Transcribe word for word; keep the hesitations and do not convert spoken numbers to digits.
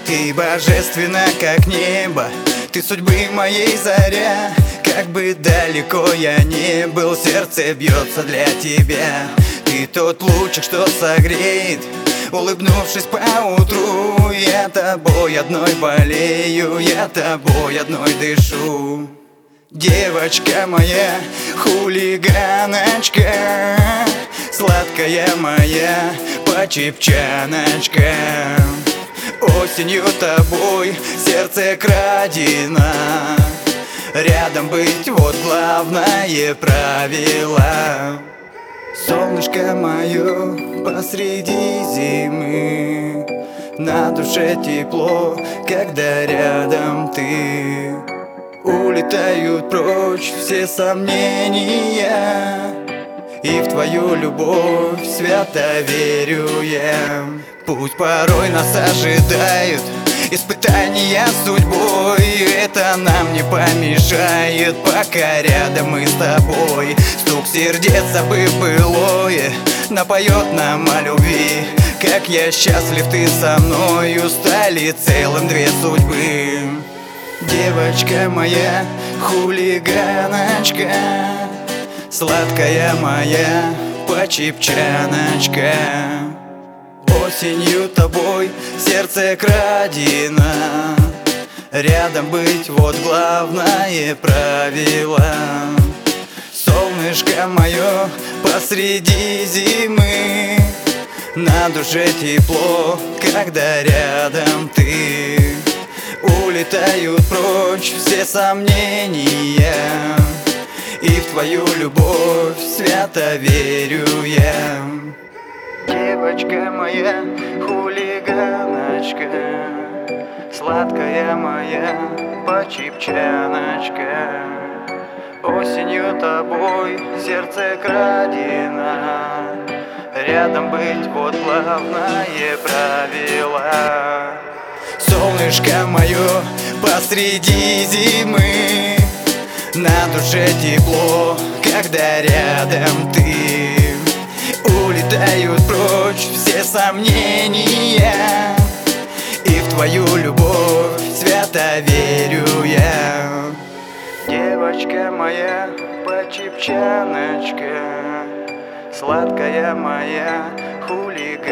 Ты божественна, как небо, ты судьбы моей заря. Как бы далеко я не был, сердце бьется для тебя. Ты тот лучик, что согреет, улыбнувшись поутру. Я тобой одной болею, я тобой одной дышу. Девочка моя, хулиганочка, сладкая моя почепчаночка. Осенью тобой сердце крадено, рядом быть вот главное правило. Солнышко мое посреди зимы, на душе тепло, когда рядом ты. Улетают прочь все сомнения, и в твою любовь свято верю я. Пусть порой нас ожидают испытания судьбой, это нам не помешает, пока рядом мы с тобой. Стук сердец, забыв былое, напоет нам о любви. Как я счастлив, ты со мною, стали целым две судьбы. Девочка моя, хулиганочка, сладкая моя почепчаночка. Осенью тобой сердце крадено, рядом быть вот главное правило. Солнышко мое посреди зимы, на душе тепло, когда рядом ты. Улетают прочь все сомнения, и в твою любовь свято верю я. Девочка моя, хулиганочка, сладкая моя почепчаночка. Осенью тобой сердце крадено, рядом быть вот главное правило. Солнышко мое посреди зимы, на душе тепло, когда рядом ты. Улетают прочь все сомнения, и в твою любовь свято верю я. Девочка моя почепчаночка, сладкая моя хулиганочка.